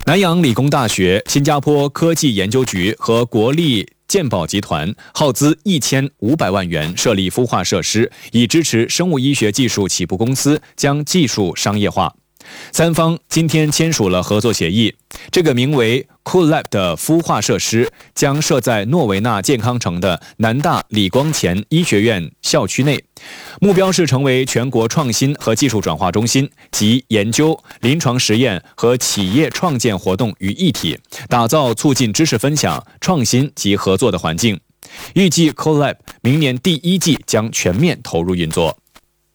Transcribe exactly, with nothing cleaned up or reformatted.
南洋理工大学、新加坡科技研究局和国立健保集团耗资一千五百万元设立孵化设施，以支持生物医学技术起步公司将技术商业化。三方今天签署了合作协议，这个名为 CoolLab 的孵化设施将设在诺维纳健康城的南大李光前医学院校区内，目标是成为全国创新和技术转化中心，集研究、临床实验和企业创建活动于一体，打造促进知识分享、创新及合作的环境。预计 CoolLab 明年第一季将全面投入运作。